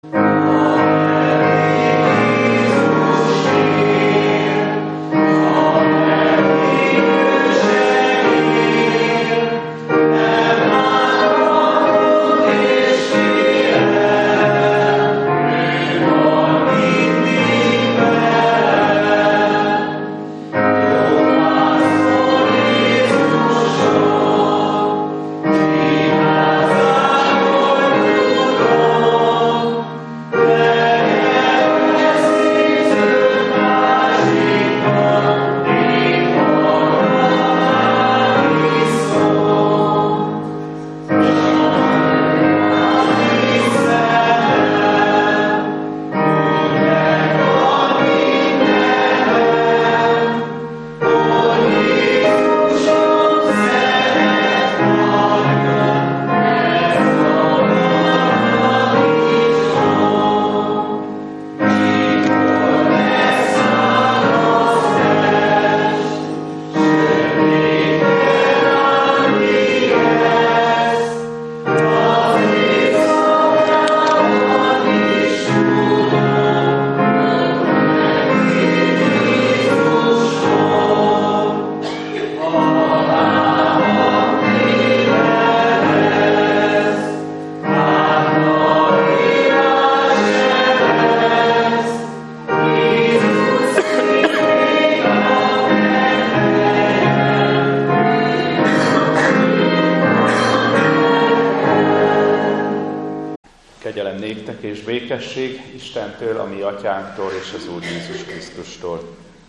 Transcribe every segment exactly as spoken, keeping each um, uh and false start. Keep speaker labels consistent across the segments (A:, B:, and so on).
A: Kegyelem néktek és békesség Istentől, a mi atyánktól és az Úr Jézus Krisztustól.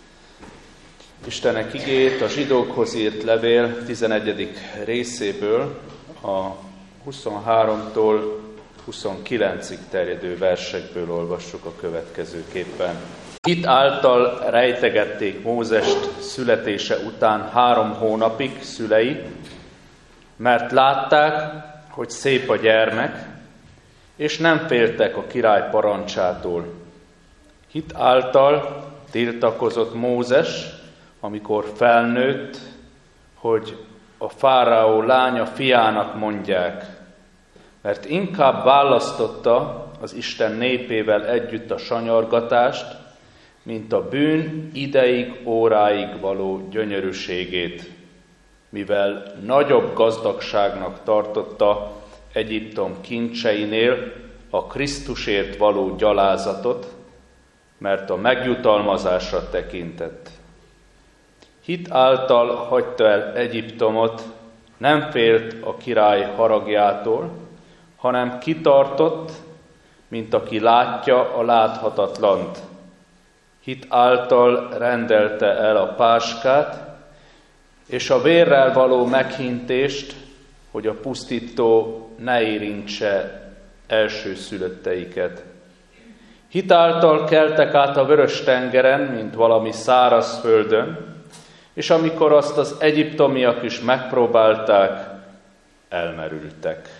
A: Istenek igét a zsidókhoz írt levél tizenegyedik részéből a huszonháromtól huszonkilencig terjedő versekből olvassuk a következőképpen. Hit által rejtegették Mózest születése után három hónapig szülei, mert látták, hogy szép a gyermek, és nem féltek a király parancsától. Hit által tiltakozott Mózes, amikor felnőtt, hogy a fáraó lánya fiának mondják, mert inkább választotta az Isten népével együtt a sanyargatást, mint a bűn ideig, óráig való gyönyörűségét, mivel nagyobb gazdagságnak tartotta Egyiptom kincseinél a Krisztusért való gyalázatot, mert a megjutalmazásra tekintett. Hit által hagyta el Egyiptomot, nem félt a király haragjától, hanem kitartott, mint aki látja a láthatatlant. Hit által rendelte el a páskát, és a vérrel való meghintést, hogy a pusztító ne érintse elsőszülötteiket. Hit által keltek át a Vörös-tengeren, mint valami száraz földön, és amikor azt az egyiptomiak is megpróbálták, elmerültek.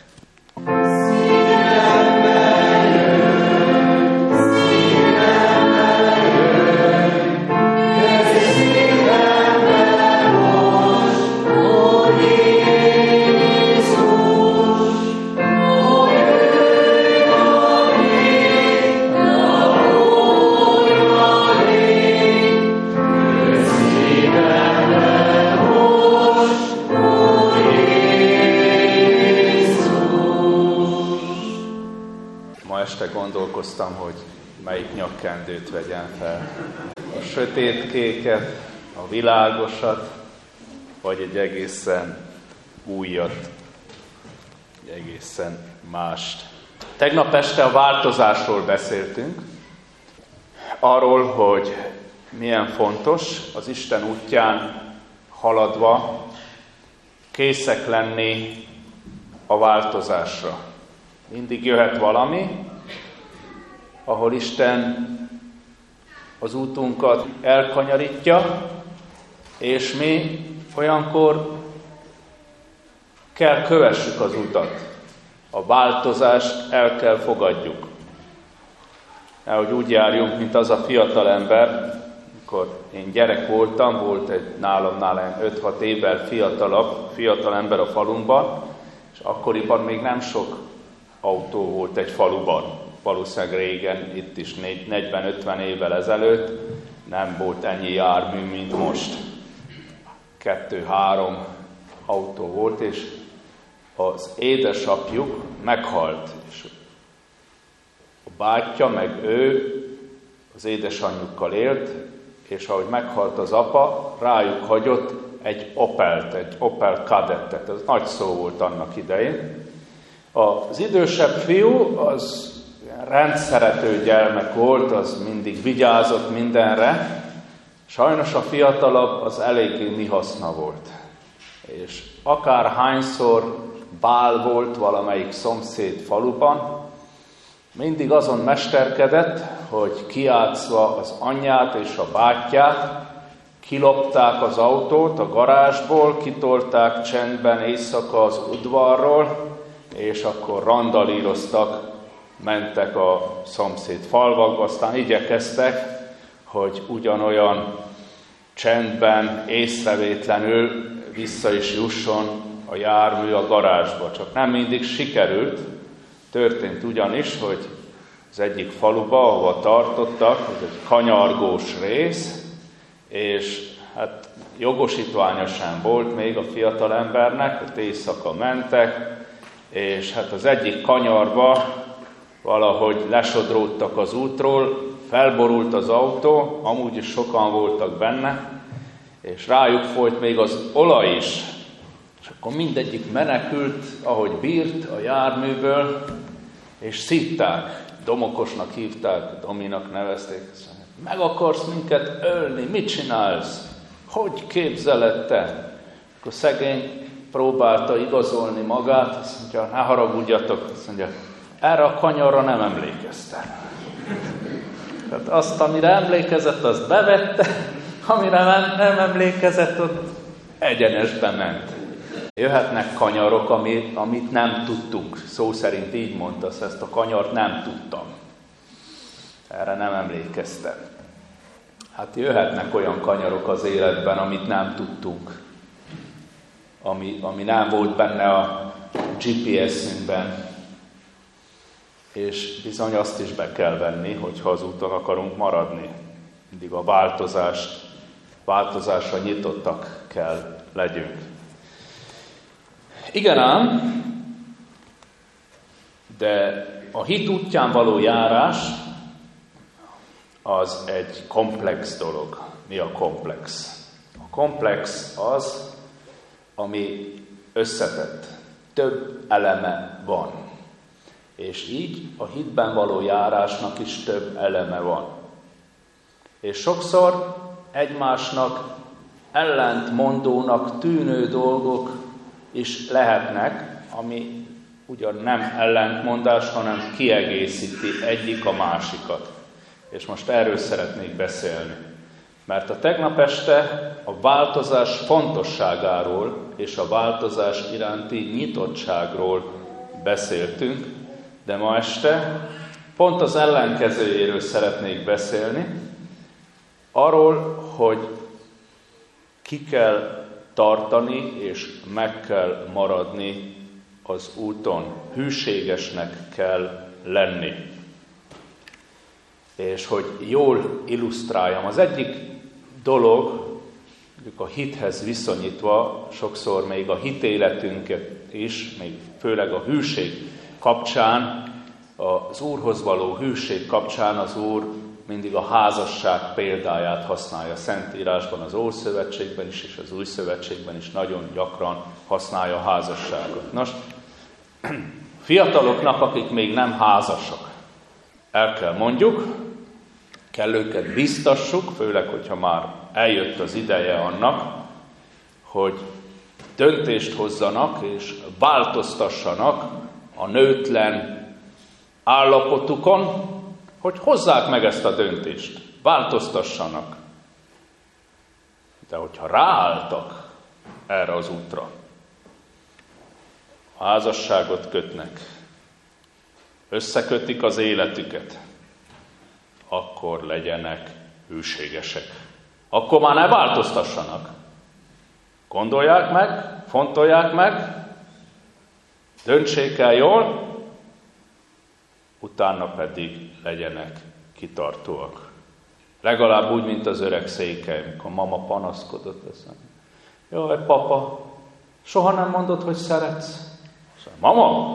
A: Este gondolkoztam, hogy melyik nyakkendőt vegyem fel. A sötétkéket, a világosat, vagy egy egészen újat, egy egészen mást. Tegnap este a változásról beszéltünk, arról, hogy milyen fontos az Isten útján haladva készek lenni a változásra. Mindig jöhet valami, ahol Isten az útunkat elkanyarítja, és mi olyankor kell kövessük az utat. A változást el kell fogadjuk. Nehogy úgy járjunk, mint az a fiatal ember, amikor én gyerek voltam, volt egy nálam, nálam öt-hat évvel fiatalabb fiatal ember a falunkban, és akkoriban még nem sok autó volt egy faluban. valószínűleg régen, itt is negyven-ötven évvel ezelőtt nem volt ennyi jármű, mint most. Kettő-három autó volt, és az édesapjuk meghalt, és a bátyja, meg ő az édesanyjukkal élt, és ahogy meghalt az apa, rájuk hagyott egy Opelt, egy Opel Kadettet, ez nagy szó volt annak idején. Az idősebb fiú, az rendszerető gyermek volt, az mindig vigyázott mindenre, sajnos a fiatalabb az eléggé mihaszna volt. És akárhányszor bál volt valamelyik szomszéd faluban, mindig azon mesterkedett, hogy kijátszva az anyját és a bátyját, kilopták az autót a garázsból, kitolták csendben éjszaka az udvarról, és akkor randalíroztak, mentek a szomszéd falvakba, aztán igyekeztek, hogy ugyanolyan csendben, észrevétlenül vissza is jusson a jármű a garázsba. Csak nem mindig sikerült. Történt ugyanis, hogy az egyik faluba, ahova tartottak, ez egy kanyargós rész, és hát jogosítványa sem volt még a fiatal embernek, ott éjszaka mentek, és hát az egyik kanyarba valahogy lesodródtak az útról, felborult az autó, amúgy is sokan voltak benne, és rájuk folyt még az olaj is. És akkor mindegyik menekült, ahogy bírt a járműből, és szitták. Domokosnak hívták, Dominak nevezték. Meg akarsz minket ölni? Mit csinálsz? Hogy képzeled te? Akkor szegény próbálta igazolni magát, azt mondja, ne haragudjatok, azt mondja, erre a kanyarra nem emlékeztem. Tehát azt, amire emlékezett, azt bevette, amire nem, nem emlékezett, ott egyenesben ment. Jöhetnek kanyarok, amit, amit nem tudtunk. Szó szerint így mondta, ezt a kanyart nem tudtam. Erre nem emlékeztem. Hát jöhetnek olyan kanyarok az életben, amit nem tudtunk. Ami, ami nem volt benne a gé pé es-ünkben. És bizony azt is be kell venni, hogyha az úton akarunk maradni. Mindig a változást, változásra nyitottak kell legyünk. Igen ám, de a hit útján való járás az egy komplex dolog. Mi a komplex? A komplex az, ami összetett. Több eleme van. És így a hitben való járásnak is több eleme van. És sokszor egymásnak ellentmondónak tűnő dolgok is lehetnek, ami ugyan nem ellentmondás, hanem kiegészíti egyik a másikat. És most erről szeretnék beszélni. Mert a tegnap este a változás fontosságáról és a változás iránti nyitottságról beszéltünk, de ma este pont az ellenkezőjéről szeretnék beszélni, arról, hogy ki kell tartani és meg kell maradni az úton. Hűségesnek kell lenni. És hogy jól illusztráljam. Az egyik dolog, mondjuk a hithez viszonyítva, sokszor még a hitéletünket is, még főleg a hűség kapcsán, az Úrhoz való hűség kapcsán az Úr mindig a házasság példáját használja. A Szentírásban, az Ószövetségben is, és az Új Szövetségben is nagyon gyakran használja a házasságot. Nos, fiataloknak, akik még nem házasak, el kell mondjuk, kell őket biztassuk, főleg, hogyha már eljött az ideje annak, hogy döntést hozzanak és változtassanak a nőtlen állapotukon, hogy hozzák meg ezt a döntést, változtassanak. De hogyha ráálltak erre az útra, házasságot kötnek, összekötik az életüket, akkor legyenek hűségesek. Akkor már ne változtassanak. Gondolják meg, fontolják meg, döntsék el jól, utána pedig legyenek kitartóak. Legalább úgy, mint az öreg székely, amikor mama panaszkodott veszem. Jaj, papa, soha nem mondod, hogy szeretsz? Szóval, mama,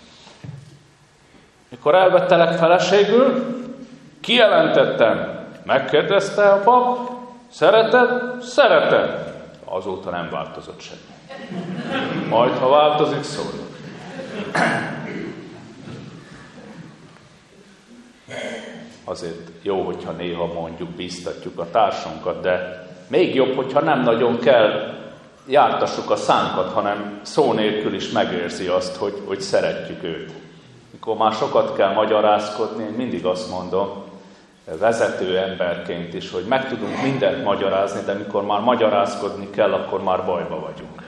A: mikor elvettelek feleségül, kijelentettem, megkérdezte a pap, szereted? Szereted. Azóta nem változott semmi. Majd, ha változik, szólok. Azért jó, hogyha néha mondjuk, bíztatjuk a társunkat, de még jobb, hogyha nem nagyon kell jártassuk a szánkat, hanem szó nélkül is megérzi azt, hogy, hogy szeretjük őt. Mikor már sokat kell magyarázkodni, én mindig azt mondom, vezető emberként is, hogy meg tudunk mindent magyarázni, de mikor már magyarázkodni kell, akkor már bajba vagyunk.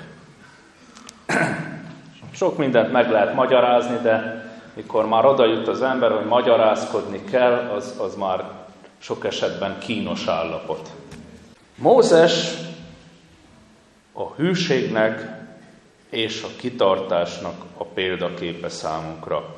A: Sok mindent meg lehet magyarázni, de mikor már oda jut az ember, hogy magyarázkodni kell, az, az már sok esetben kínos állapot. Mózes a hűségnek és a kitartásnak a példaképe számunkra.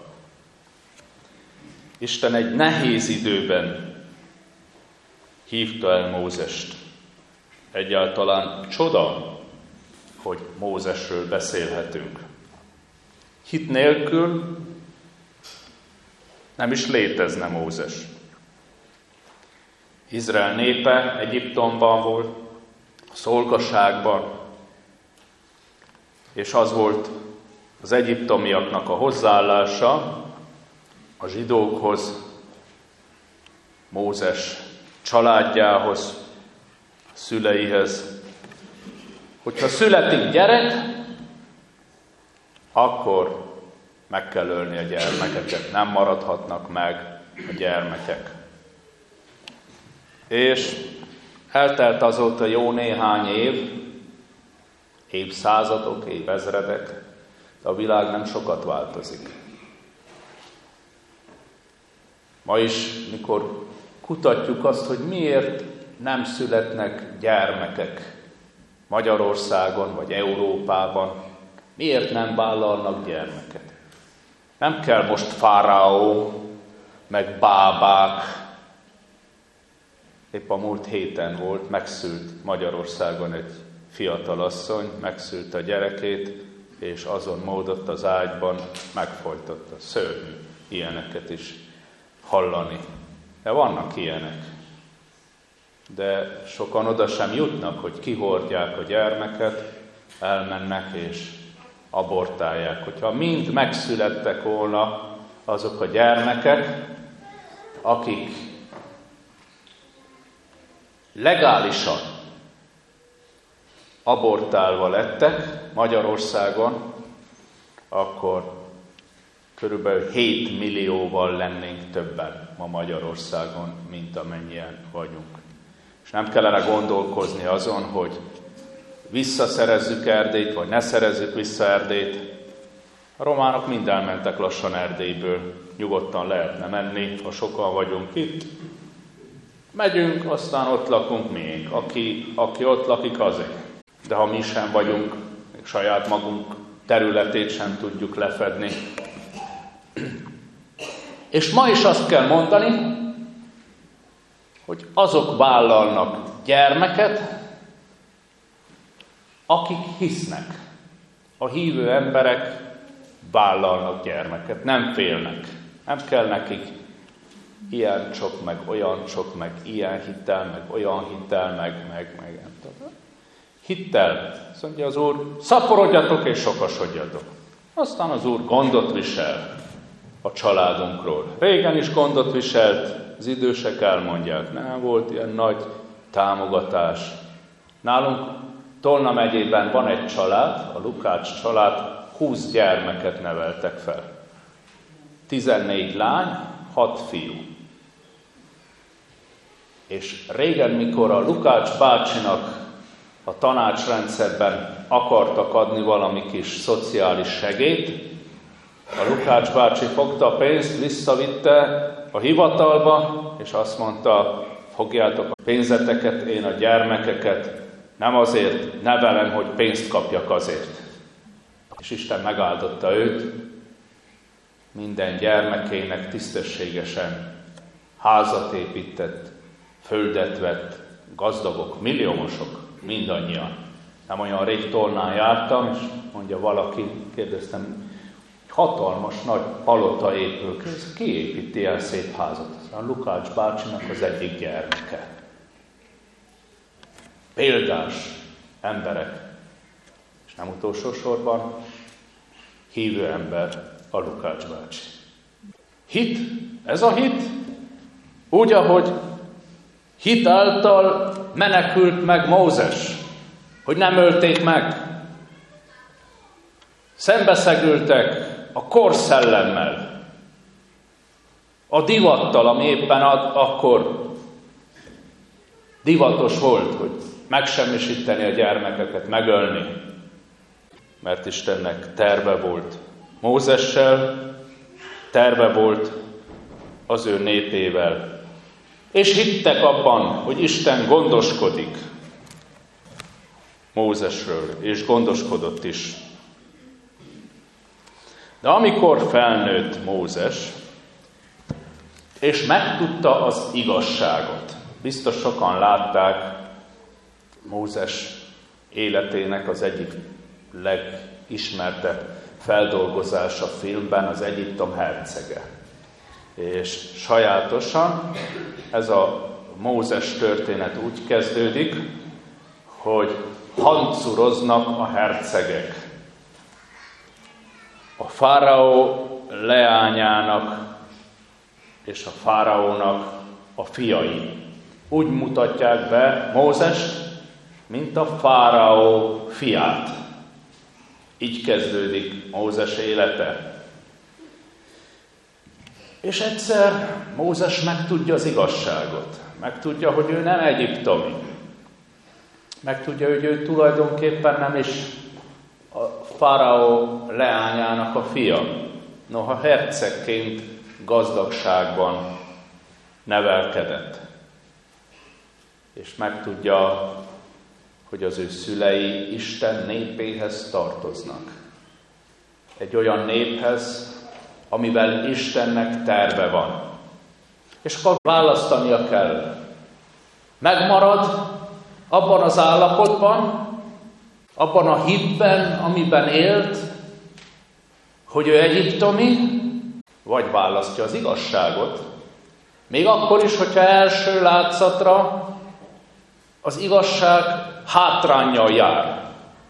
A: Isten egy nehéz időben hívta el Mózest. Egyáltalán csoda, hogy Mózesről beszélhetünk. Hit nélkül nem is létezne Mózes. Izrael népe Egyiptomban volt, a szolgaságban, és az volt az egyiptomiaknak a hozzáállása a zsidókhoz, Mózes családjához, szüleihez. Hogyha születik gyerek, akkor meg kell ölni a gyermekeket, nem maradhatnak meg a gyermekek. És eltelt azóta jó néhány év, évszázadok, évezredek, de a világ nem sokat változik. Ma is, mikor kutatjuk azt, hogy miért nem születnek gyermekek Magyarországon vagy Európában, miért nem vállalnak gyermeket. Nem kell most fáraó, meg bábák. Épp a múlt héten volt, megszült Magyarországon egy fiatal asszony, megszült a gyerekét, és azon módott az ágyban megfojtotta. Szörnyű ilyeneket is hallani. De vannak ilyenek. De sokan oda sem jutnak, hogy kihordják a gyermeket, elmennek és abortálják. Hogyha mind megszülettek volna azok a gyermekek, akik legálisan abortálva lettek Magyarországon, akkor körülbelül hét millióval lennénk többen ma Magyarországon, mint amennyien vagyunk. És nem kellene gondolkozni azon, hogy visszaszerezzük Erdélyt, vagy ne szerezzük vissza Erdélyt. A románok mind elmentek lassan Erdélyből, nyugodtan lehetne menni, ha sokan vagyunk itt. Megyünk, aztán ott lakunk miénk. Aki, aki ott lakik, azért. De ha mi sem vagyunk, még saját magunk területét sem tudjuk lefedni. És ma is azt kell mondani, hogy azok vállalnak gyermeket, akik hisznek. A hívő emberek vállalnak gyermeket, nem félnek. Nem kell nekik ilyen sok, meg olyan sok, meg ilyen hitel, meg olyan hitel, meg, meg, meg nem tudom. Hittel. Azt mondja az Úr, szaporodjatok és sokasodjatok. Aztán az Úr gondot visel a családunkról. Régen is gondot viselt, az idősek elmondják, nem volt ilyen nagy támogatás. Nálunk Tolna megyében van egy család, a Lukács család, húsz gyermeket neveltek fel. tizennégy lány, hat fiú. És régen, mikor a Lukács bácsinak a tanácsrendszerben akartak adni valami kis szociális segélyt, a Lukács bácsi fogta a pénzt, visszavitte a hivatalba, és azt mondta, fogjátok a pénzeteket, én a gyermekeket nem azért nevelem, hogy pénzt kapjak azért. És Isten megáldotta őt, minden gyermekének tisztességesen házat épített, földet vett, gazdagok, milliómosok, mindannyian. Nem olyan rég Tolnán jártam, és mondja valaki, kérdeztem, hatalmas nagy palota épül, ki építi ilyen szép házat? A Lukács bácsinak az egyik gyermeke. Példás emberek, és nem utolsó sorban hívő ember a Lukács bácsi. Hit, ez a hit, úgy, ahogy hit által menekült meg Mózes, hogy nem ölték meg. Szembeszegültek a korszellemmel, a divattal, ami éppen ad, akkor divatos volt, hogy megsemmisíteni a gyermekeket, megölni, mert Istennek terve volt Mózessel, terve volt az ő népével. És hittek abban, hogy Isten gondoskodik Mózesről, és gondoskodott is. De amikor felnőtt Mózes, és megtudta az igazságot, biztos sokan látták Mózes életének az egyik legismertebb feldolgozása filmben, az Egyiptom hercege. És sajátosan ez a Mózes történet úgy kezdődik, hogy hancuroznak a hercegek. A fáraó leányának és a fáraónak a fiai. Úgy mutatják be Mózest, mint a fáraó fiát. Így kezdődik Mózes élete. És egyszer Mózes megtudja az igazságot. Megtudja, hogy ő nem egyiptomi. Megtudja, hogy ő tulajdonképpen nem is a fáraó leányának a fia. Noha hercegként gazdagságban nevelkedett. És megtudja, hogy az ő szülei Isten népéhez tartoznak. Egy olyan néphez, amivel Istennek terve van. És akkor választania kell. Megmarad abban az állapotban, abban a hitben, amiben élt, hogy ő egyiptomi, vagy választja az igazságot. Még akkor is, hogyha első látszatra az igazság hátránnyal jár.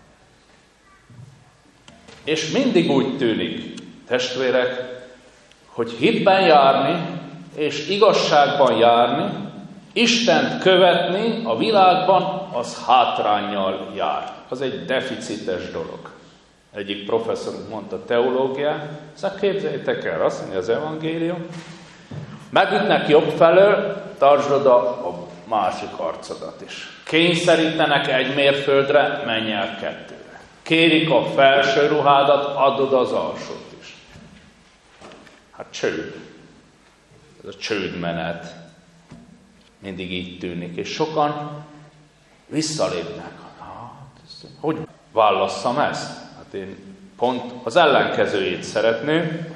A: És mindig úgy tűnik, testvérek, hogy hitben járni és igazságban járni, Istent követni a világban, az hátránnyal jár. Az egy deficites dolog. Egyik professzorunk mondta teológián, szóval képzeljétek el, azt mondja az evangélium, megütnek jobb felől, tartsd oda a másik arcodat is. Kényszerítenek egy mérföldre, menj el kettőre. Kérik a felső ruhádat, add oda az alsót is. Hát csőd. Ez a csődmenet. Mindig így tűnik. És sokan visszalépnek. Hát, hogy válasszam ezt? Hát én pont az ellenkezőjét szeretném,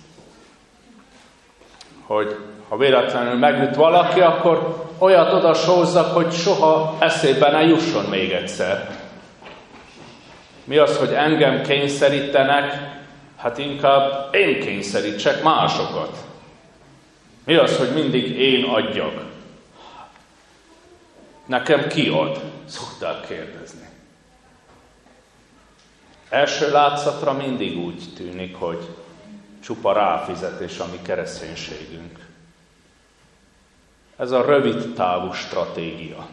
A: hogy ha véletlenül megüt valaki, akkor olyat odasózzak, hogy soha eszébe ne jusson még egyszer. Mi az, hogy engem kényszerítenek? Hát inkább én kényszerítsek másokat. Mi az, hogy mindig én adjak? Nekem ki ad? Szokták kérdezni. Első látszatra mindig úgy tűnik, hogy csupa ráfizetés a mi kereszténységünk. Ez a rövid távú stratégia.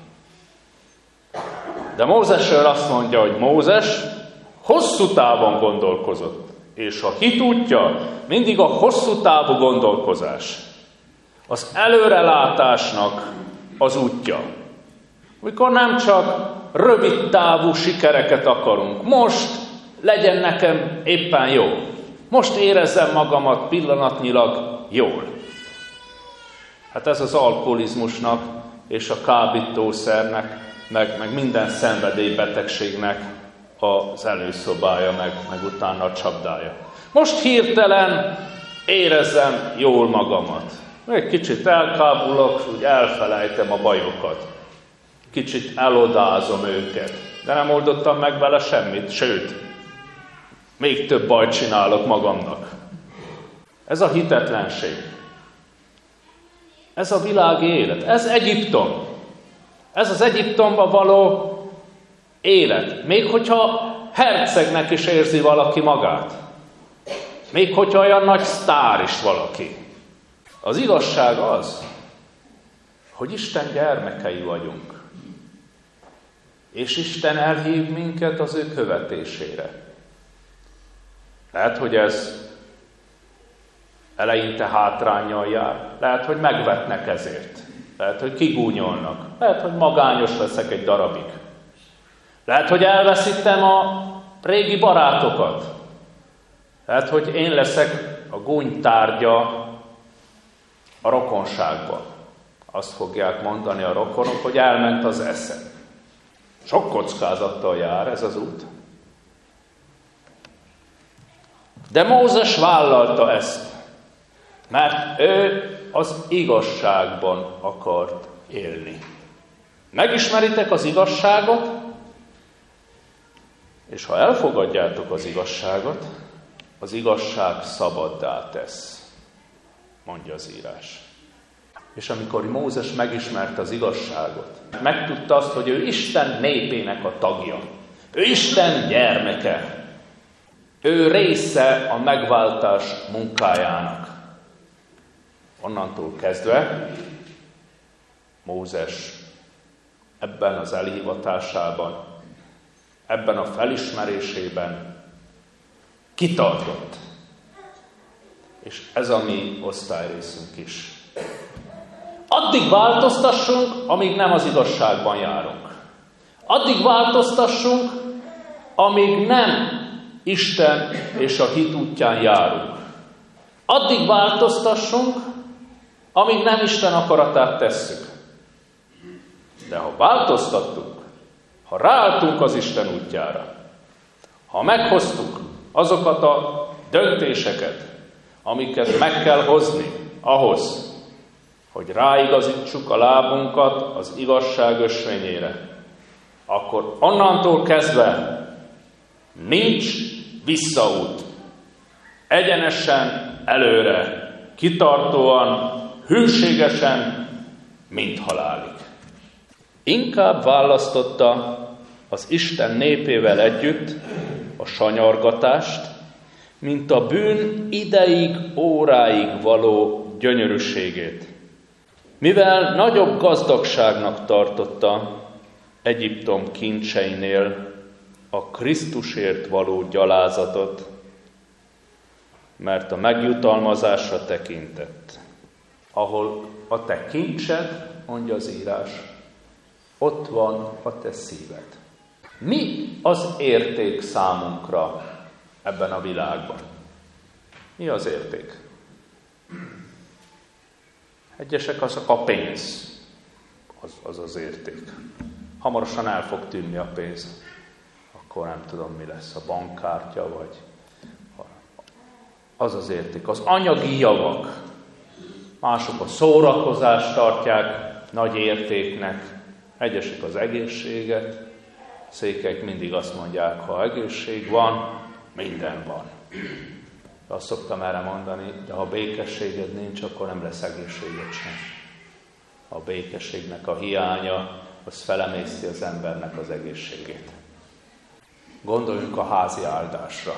A: De Mózesről azt mondja, hogy Mózes hosszú távon gondolkozott. És a hit útja mindig a hosszú távú gondolkozás. Az előrelátásnak az útja. Amikor nem csak rövid távú sikereket akarunk. Most legyen nekem éppen jó. Most érezzem magamat pillanatnyilag jól. Hát ez az alkoholizmusnak és a kábítószernek, meg, meg minden szenvedélybetegségnek az előszobája, meg, meg utána a csapdája. Most hirtelen érezzem jól magamat. Egy kicsit elkábulok, úgy elfelejtem a bajokat. Kicsit elodázom őket. De nem oldottam meg vele semmit, sőt, még több bajt csinálok magamnak. Ez a hitetlenség. Ez a világi élet. Ez Egyiptom. Ez az Egyiptomban való élet. Még hogyha hercegnek is érzi valaki magát. Még hogyha olyan nagy sztár is valaki. Az igazság az, hogy Isten gyermekei vagyunk. És Isten elhív minket az ő követésére. Lehet, hogy ez eleinte hátránnyal jár. Lehet, hogy megvetnek ezért. Lehet, hogy kigúnyolnak. Lehet, hogy magányos leszek egy darabig. Lehet, hogy elveszítem a régi barátokat. Lehet, hogy én leszek a gúny tárgya a rokonságban. Azt fogják mondani a rokonok, hogy elment az eszem. Sok kockázattal jár ez az út. De Mózes vállalta ezt, mert ő az igazságban akart élni. Megismeritek az igazságot, és ha elfogadjátok az igazságot, az igazság szabaddá tesz, mondja az írás. És amikor Mózes megismerte az igazságot, megtudta azt, hogy ő Isten népének a tagja. Ő Isten gyermeke. Ő része a megváltás munkájának. Onnantól kezdve Mózes ebben az elhivatásában, ebben a felismerésében kitartott. És ez a mi osztályrészünk is. Addig változtassunk, amíg nem az igazságban járunk. Addig változtassunk, amíg nem Isten és a hit útján járunk. Addig változtassunk, amíg nem Isten akaratát tesszük. De ha változtattunk, ha ráálltunk az Isten útjára, ha meghoztuk azokat a döntéseket, amiket meg kell hozni ahhoz, hogy ráigazítsuk a lábunkat az igazság ösvényére, akkor onnantól kezdve nincs visszaút. Egyenesen előre, kitartóan, hűségesen, mint halálig. Inkább választotta az Isten népével együtt a sanyargatást, mint a bűn ideig, óráig való gyönyörűségét. Mivel nagyobb gazdagságnak tartotta Egyiptom kincseinél a Krisztusért való gyalázatot, mert a megjutalmazásra tekintett. Ahol a te kincsed, mondja az írás, ott van a te szíved. Mi az érték számunkra ebben a világban? Mi az érték? Egyesek azok a pénz, az, az az érték. Hamarosan el fog tűnni a pénz, akkor nem tudom, mi lesz, a bankkártya, vagy az az érték. Az anyagi javak. Mások a szórakozást tartják nagy értéknek, egyesek az egészséget. Székelyek mindig azt mondják, ha egészség van, minden van. Azt szoktam erre mondani, de ha békességed nincs, akkor nem lesz egészséged sem. A békességnek a hiánya, az felemészti az embernek az egészségét. Gondoljunk a házi áldásra.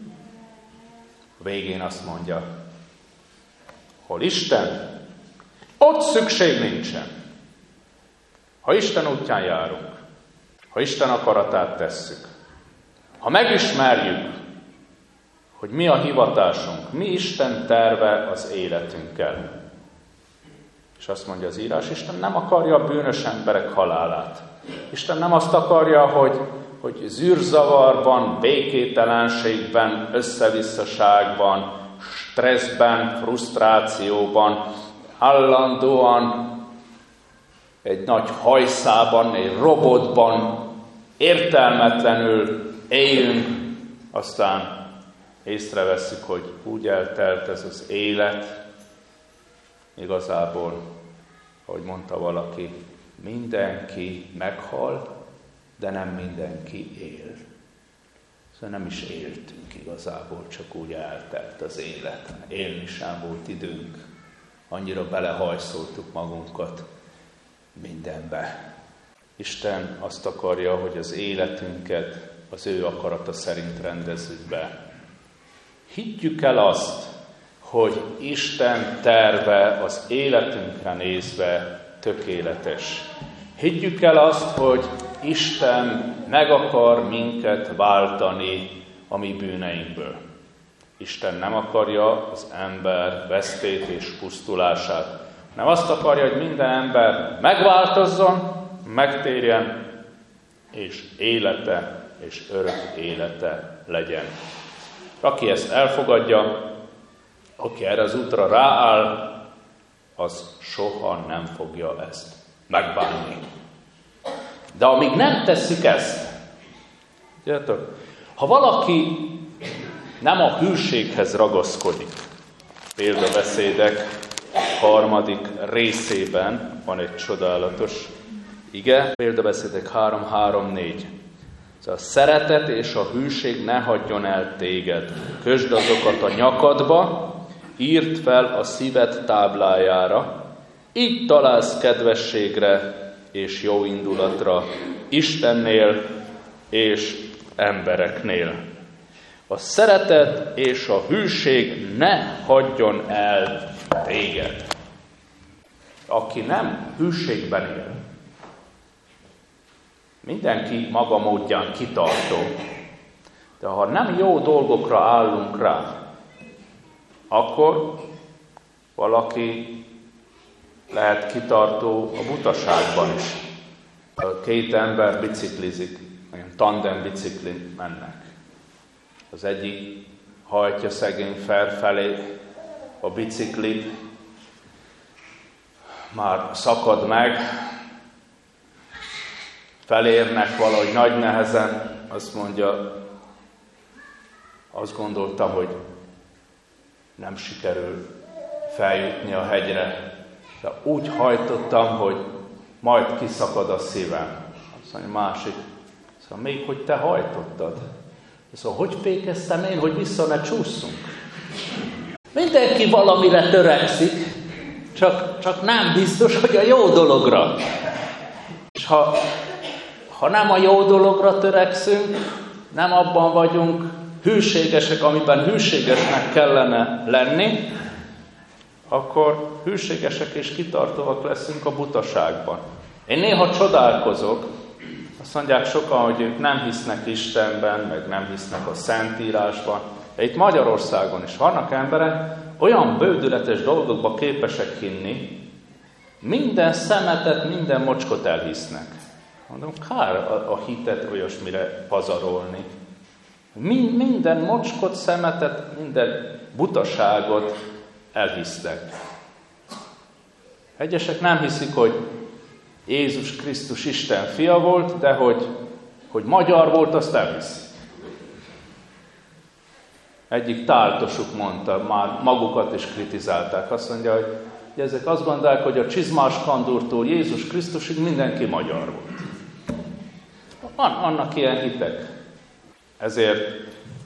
A: A végén azt mondja, hol Isten, ott szükség nincsen. Ha Isten útján járunk, ha Isten akaratát tesszük, ha megismerjük, hogy mi a hivatásunk, mi Isten terve az életünkkel. És azt mondja az írás, Isten nem akarja a bűnös emberek halálát. Isten nem azt akarja, hogy, hogy zűrzavarban, békételenségben, összevisszaságban, stresszben, frusztrációban, állandóan egy nagy hajszában, egy robotban értelmetlenül éljünk, aztán észrevesszük, hogy úgy eltelt ez az élet, igazából, ahogy mondta valaki, mindenki meghal, de nem mindenki él. Szóval nem is éltünk igazából, csak úgy eltelt az élet. Élni sem volt időnk. Annyira belehajszoltuk magunkat mindenbe. Isten azt akarja, hogy az életünket az ő akarata szerint rendezzük be. Higgyük el azt, hogy Isten terve az életünkre nézve tökéletes. Higgyük el azt, hogy Isten meg akar minket váltani a mi bűneinkből. Isten nem akarja az ember vesztét és pusztulását. Nem azt akarja, hogy minden ember megváltozzon, megtérjen, és élete és örök élete legyen. Aki ezt elfogadja, aki erre az útra rááll, az soha nem fogja ezt megbánni. De amíg nem tesszük ezt, tudjátok, ha valaki nem a hűséghez ragaszkodik, példabeszédek harmadik részében van egy csodálatos ige, példabeszédek három három négy. Szóval a szeretet és a hűség ne hagyjon el téged. Kösd azokat a nyakadba, írd fel a szíved táblájára, így találsz kedvességre és jó indulatra Istennél és embereknél. A szeretet és a hűség ne hagyjon el téged. Aki nem hűségben él, mindenki maga módján kitartó, de ha nem jó dolgokra állunk rá, akkor valaki lehet kitartó a butaságban is. A két ember biciklizik, olyan tandem biciklin mennek. Az egyik hajtja szegény felfelé a biciklit, már szakad meg, felérnek valahogy nagy nehezen, azt mondja, azt gondoltam, hogy nem sikerül feljutni a hegyre, de úgy hajtottam, hogy majd kiszakad a szívem. Azt mondja, másik, szóval még hogy te hajtottad. Szóval hogy fékeztem én, hogy vissza ne csúszunk? Mindenki valamire törekszik, csak, csak nem biztos, hogy a jó dologra. És ha, ha nem a jó dologra törekszünk, nem abban vagyunk hűségesek, amiben hűségesnek kellene lenni, akkor hűségesek és kitartóak leszünk a butaságban. Én néha csodálkozok, azt mondják sokan, hogy ők nem hisznek Istenben, meg nem hisznek a Szentírásban. De itt Magyarországon is vannak emberek, olyan bődületes dolgokba képesek hinni, minden szemetet, minden mocskot elhisznek. Mondom, kár a, a hitet olyasmire pazarolni. Minden mocskot, szemetet, minden butaságot elhisznek. Egyesek nem hiszik, hogy Jézus Krisztus Isten fia volt, de hogy, hogy magyar volt, azt elhiszik. Egyik táltosuk mondta, már magukat is kritizálták. Azt mondja, hogy ezek azt gondolják, hogy a csizmás kandúrtól Jézus Krisztusig mindenki magyar volt. Van, vannak ilyen hitek. Ezért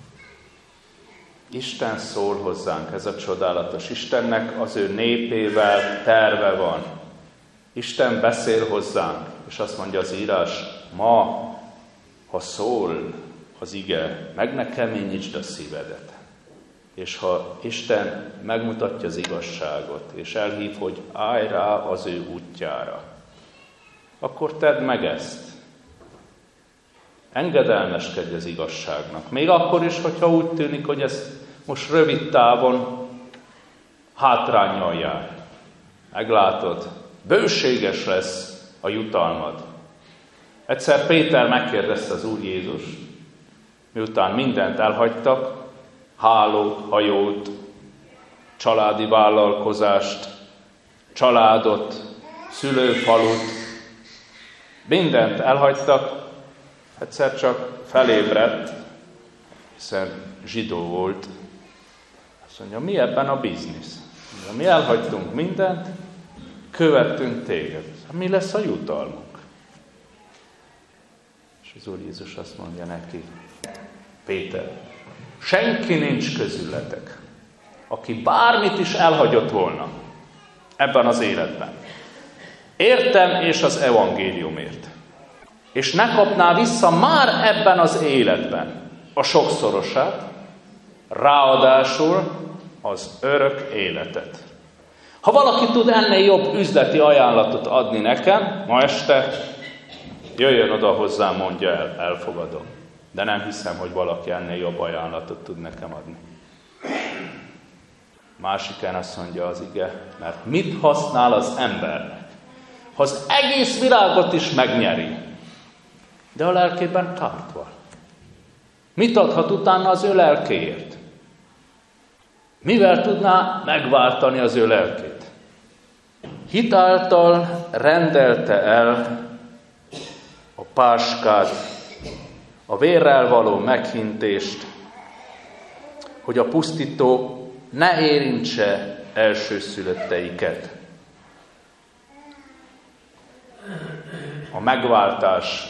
A: Isten szól hozzánk, ez a csodálatos. Istennek az ő népével terve van. Isten beszél hozzánk, és azt mondja az írás, ma, ha szól az ige, meg ne keményítsd a szívedet. És ha Isten megmutatja az igazságot, és elhív, hogy állj rá az ő útjára, akkor tedd meg ezt. Engedelmeskedj az igazságnak. Még akkor is, hogyha úgy tűnik, hogy ez most rövid távon hátránnyal jár. Meglátod, bőséges lesz a jutalmad. Egyszer Péter megkérdezte az Úr Jézus, miután mindent elhagytak, hálót, hajót, családi vállalkozást, családot, szülőfalut, mindent elhagytak, egyszer csak felébredt, hiszen zsidó volt. Azt mondja, mi ebben a biznisz? Mondja, mi elhagytunk mindent, követtünk téged. Mi lesz a jutalmunk? És az Úr Jézus azt mondja neki, Péter, senki nincs közületek, aki bármit is elhagyott volna ebben az életben. Értem és az evangéliumért. És ne kapná vissza már ebben az életben a sokszorosát, ráadásul az örök életet. Ha valaki tud ennél jobb üzleti ajánlatot adni nekem, ma este jöjjön oda hozzám, mondja el, elfogadom. De nem hiszem, hogy valaki ennél jobb ajánlatot tud nekem adni. Másikán azt mondja az ige, mert mit használ az embernek, ha az egész világot is megnyeri, de a lelkében kárt van. Mit adhat utána az ő lelkéért? Mivel tudná megváltani az ő lelkét? Hit által rendelte el a páskát, a vérrel való meghintést, hogy a pusztító ne érintse elsőszülötteiket. A megváltás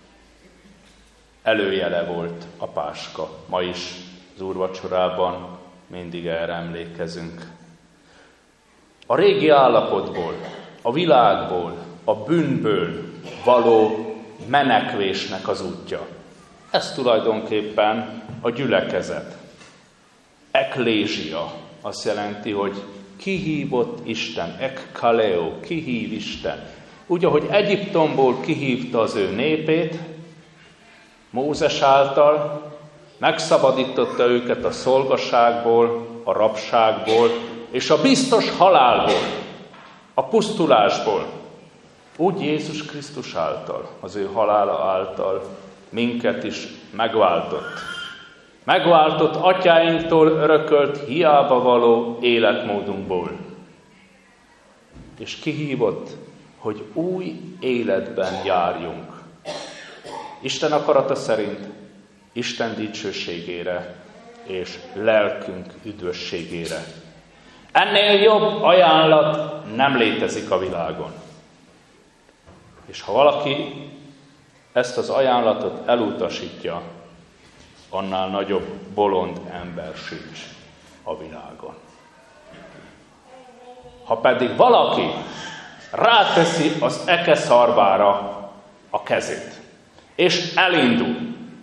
A: előjele volt a páska. Ma is az úrvacsorában mindig erre emlékezünk. A régi állapotból, a világból, a bűnből való menekvésnek az útja. Ez tulajdonképpen a gyülekezet. Eklézsia azt jelenti, hogy kihívott Isten, ekkaleo, kihív Isten. Úgy, ahogy Egyiptomból kihívta az ő népét, Mózes által, megszabadította őket a szolgaságból, a rabságból, és a biztos halálból, a pusztulásból. Úgy Jézus Krisztus által, az ő halála által minket is megváltott. Megváltott atyáinktól örökölt hiába való életmódunkból. És kihívott, hogy új életben járjunk. Isten akarata szerint, Isten dicsőségére és lelkünk üdvösségére. Ennél jobb ajánlat nem létezik a világon. És ha valaki ezt az ajánlatot elutasítja, annál nagyobb bolond ember sincs a világon. Ha pedig valaki ráteszi az eke szarvára a kezét, és elindul,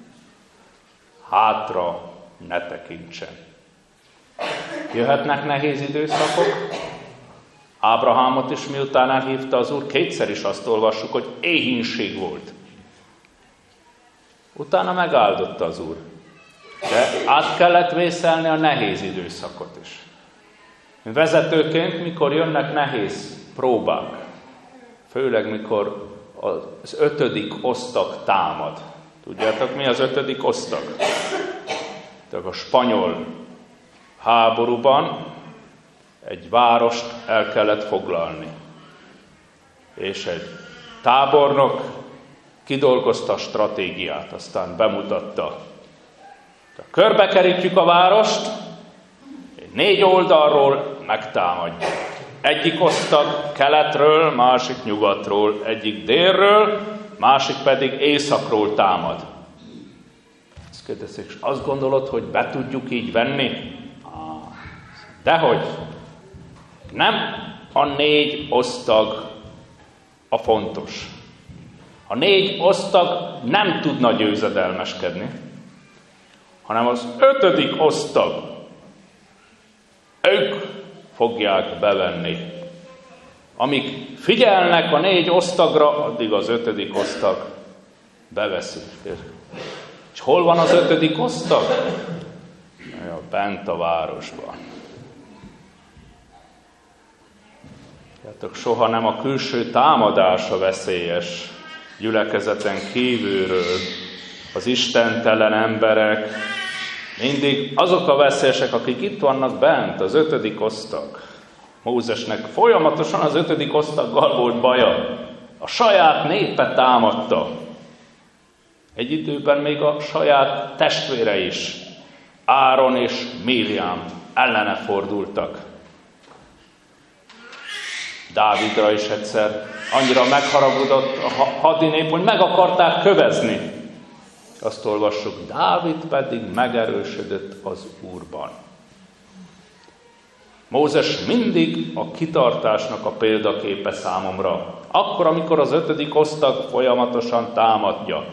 A: hátra ne tekintsen. Jöhetnek nehéz időszakok. Ábrahámot is miután elhívta az Úr, kétszer is azt olvassuk, hogy éhínség volt. Utána megáldotta az Úr. De át kellett vészelni a nehéz időszakot is. Vezetőként, mikor jönnek nehéz próbák, főleg mikor az ötödik osztag támad. Tudjátok, mi az ötödik osztag? Tehát a spanyol háborúban egy várost el kellett foglalni. És egy tábornok kidolgozta a stratégiát, aztán bemutatta. Körbekerítjük a várost, négy oldalról megtámadjuk. Egyik osztag keletről, másik nyugatról, egyik délről, másik pedig északról támad. Ezt kérdezik, és azt gondolod, hogy be tudjuk így venni? Dehogy. Nem a négy osztag a fontos. A négy osztag nem tudna győzedelmeskedni, hanem az ötödik osztag. Ők fogják bevenni. Amíg figyelnek a négy osztagra, addig az ötödik osztag beveszi. És hol van az ötödik osztag? Ja, bent a városban. Játok, soha nem a külső támadása veszélyes, gyülekezeten kívülről, az istentelen emberek, mindig azok a veszélyesek, akik itt vannak bent, az ötödik osztag. Mózesnek folyamatosan az ötödik osztaggal volt baja. A saját népe támadta. Egy időben még a saját testvére is Áron és Miriam ellene fordultak. Dávidra is egyszer annyira megharagudott a hadinép, hogy meg akarták kövezni. Azt olvassuk, Dávid pedig megerősödött az Úrban. Mózes mindig a kitartásnak a példaképe számomra. Akkor, amikor az ötödik osztag folyamatosan támadja.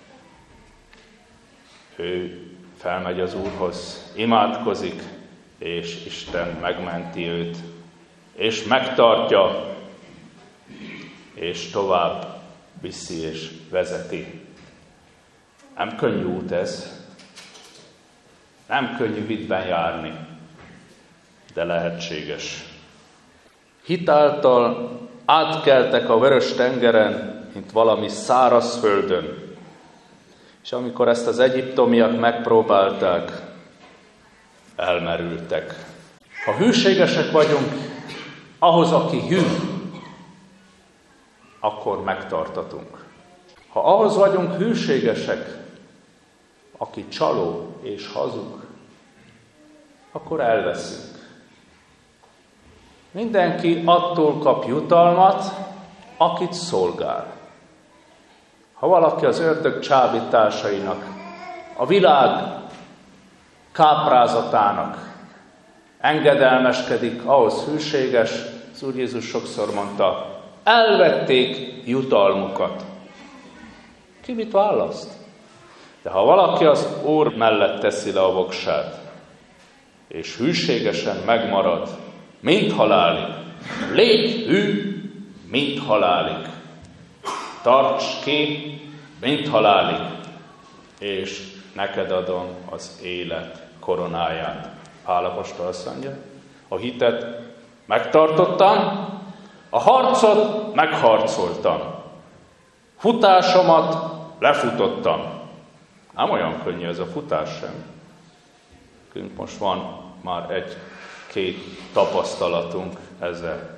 A: Ő felmegy az Úrhoz, imádkozik, és Isten megmenti őt, és megtartja, és tovább viszi és vezeti. Nem könnyű út ez, nem könnyű vitben járni, de lehetséges. Hitáltal átkeltek a vörös tengeren, mint valami száraz földön. És amikor ezt az egyiptomiak megpróbálták, elmerültek. Ha hűségesek vagyunk ahhoz, aki hű, akkor megtartatunk. Ha ahhoz vagyunk hűségesek, aki csaló és hazug, akkor elveszünk. Mindenki attól kap jutalmat, akit szolgál. Ha valaki az ördög csábításainak, a világ káprázatának engedelmeskedik, ahhoz hűséges, az Úr Jézus sokszor mondta, elvették jutalmukat. Ki mit választ? De ha valaki az Úr mellett teszi le a voksát, és hűségesen megmarad, mint halálig, légy hű, mint halálig. Tarts ki, mint halálig, és neked adom az élet koronáját. Pál apostol azt mondja, a hitet megtartottam, a harcot megharcoltam, futásomat lefutottam. Nem olyan könnyű ez a futás sem. Nekünk most van már egy-két tapasztalatunk ezzel.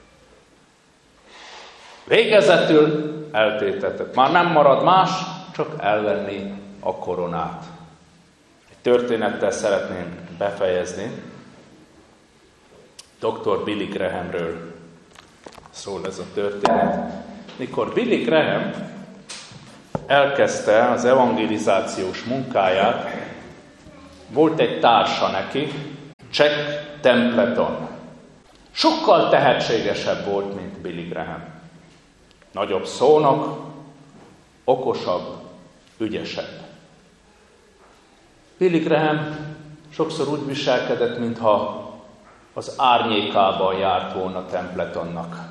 A: Végezetül eltétetek. Már nem marad más, csak elvenni a koronát. Egy történettel szeretném befejezni. doktor Billy Grahamről szól ez a történet. Mikor Billy Graham elkezdte az evangelizációs munkáját, volt egy társa neki, Jack Templeton. Sokkal tehetségesebb volt, mint Billy Graham. Nagyobb szónok, okosabb, ügyesebb. Billy Graham sokszor úgy viselkedett, mintha az árnyékában járt volna Templetonnak.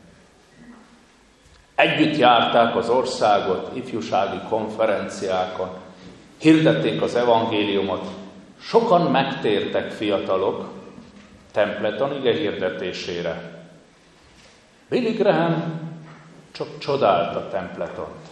A: Együtt járták az országot, ifjúsági konferenciákon, hirdették az evangéliumot. Sokan megtértek fiatalok Templeton ige hirdetésére. Billy Graham csak csodálta Templetont.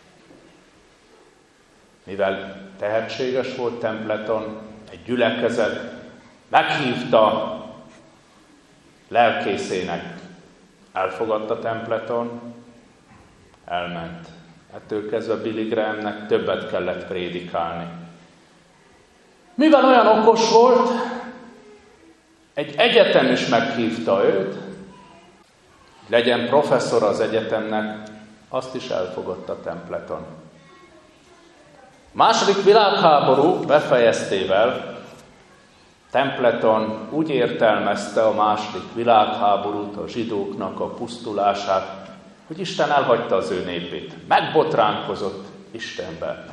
A: Mivel tehetséges volt Templeton, egy gyülekezet meghívta lelkészének. Elfogadta Templeton, elment. Ettől kezdve Billy Grahamnek többet kellett prédikálni. Mivel olyan okos volt, egy egyetem is meghívta őt, legyen professzor az egyetemnek, azt is elfogadta Templeton. Második világháború befejeztével Templeton úgy értelmezte a második világháborút, a zsidóknak a pusztulását, hogy Isten elhagyta az ő népét. Megbotránkozott Istenben.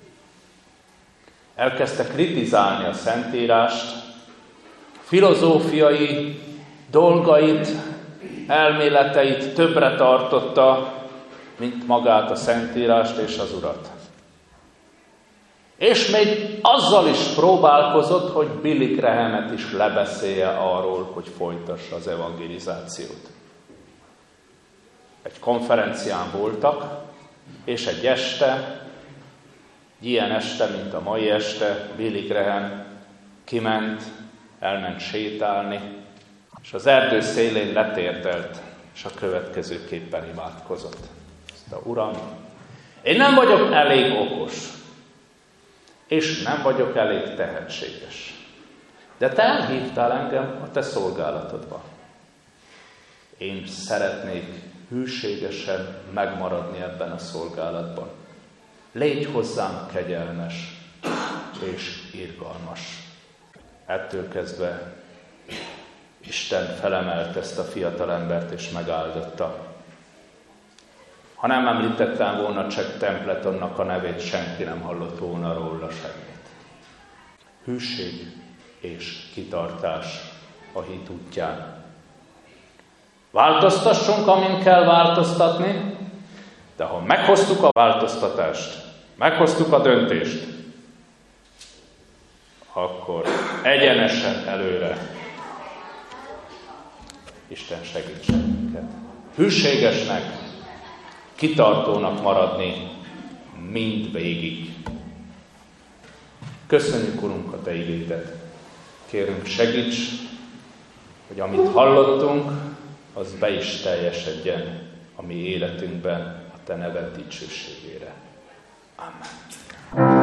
A: Elkezdte kritizálni a Szentírást, filozófiai dolgait, elméleteit többre tartotta, mint magát a Szentírást és az Urat. És még azzal is próbálkozott, hogy Billy Grahamet is lebeszélje arról, hogy folytassa az evangelizációt. Egy konferencián voltak, és egy este, ilyen este, mint a mai este, Billy Graham kiment, elment sétálni, és az erdő szélén letérdelt, és a következőképpen imádkozott. Azt a Uram, én nem vagyok elég okos. és nem vagyok elég tehetséges. De te elhívtál engem a te szolgálatodba. Én szeretnék hűségesen megmaradni ebben a szolgálatban. Légy hozzám kegyelmes és irgalmas. Ettől kezdve Isten felemelt ezt a fiatalembert és megáldotta. Ha nem említettem volna csak Templetonnak a nevét, senki nem hallott volna róla semmit. Hűség és kitartás a hit útján. Változtassunk, amin kell változtatni, de ha meghoztuk a változtatást, meghoztuk a döntést, akkor egyenesen előre. Isten segítsen minket. Hűségesnek, kitartónak maradni mindvégig. Köszönjük, Urunk, a Te igédet. Kérünk, segíts, hogy amit hallottunk, az be is teljesedjen a mi életünkben a Te neved dicsőségére. Amen.